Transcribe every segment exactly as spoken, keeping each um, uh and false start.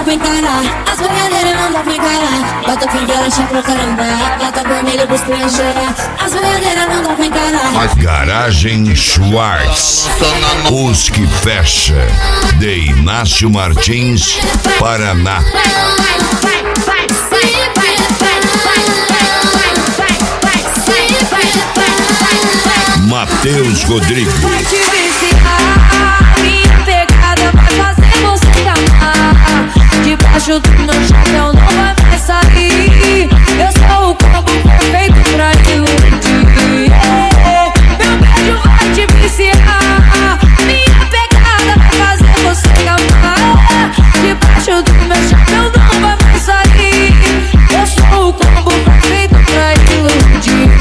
mandam pra encarar, as boiadeiras mandam pra encarar. Bota fivela, chá pra caramba, bota vermelho pros crianças chorar. As boiadeiras mandam pra encarar. Garagem Schwartz, os que fecha, de Inácio Martins, Paraná. Matheus Rodrigo. Vai te viciar, minha pegada vai fazer você amar. Debaixo do meu chapéu não vai mais sair. Eu sou o combo perfeito pra iludir. Meu beijo vai te viciar, minha pegada vai fazer você amar. Debaixo do meu chapéu não vai mais sair. Eu sou o combo perfeito pra iludir.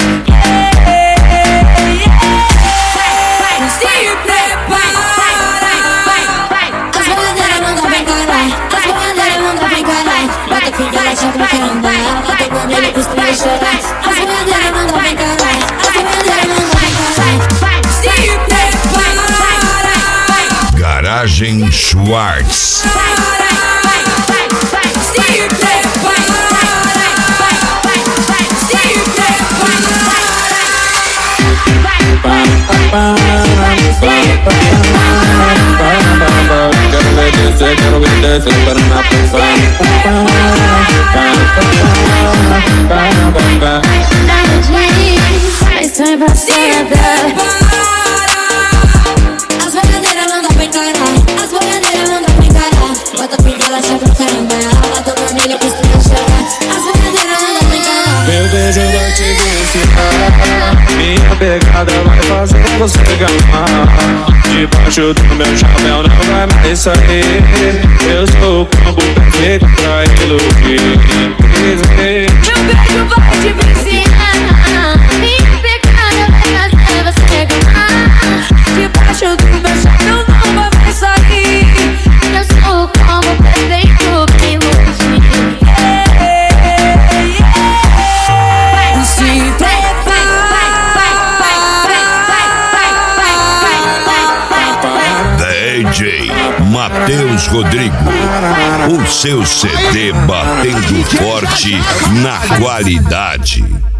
Chá pra caramba, bota vermelho pros crianças chorar. As boiadeiras mandam pra encarar, as boiadeiras mandam pra encarar. Se prepara. Garagem Schwartz. Se prepara. Se Quero ver descer, quero ver descer, quero na pressão. Mas vem pra cima. As boiadeiras mandam pra encarar, as boiadeiras mandam pra encarar. Bota fivela, chá pra caramba, bota vermelho pros crianças chorar. As boiadeiras mandam pra encarar. Meu beijo vai te viciar, minha pegada vai fazer você gamar. Debaixo do meu chapéu não vai mais sair. Eu sou o combo perfeito pra iludir. meu beijo vai te viciar, minha pegada vai fazer você gamar. Debaixo do meu chapéu não vai mais sair. Eu sou o combo perfeito pra iludir. Se D J Matheus Rodrigo, o seu C D batendo forte na qualidade.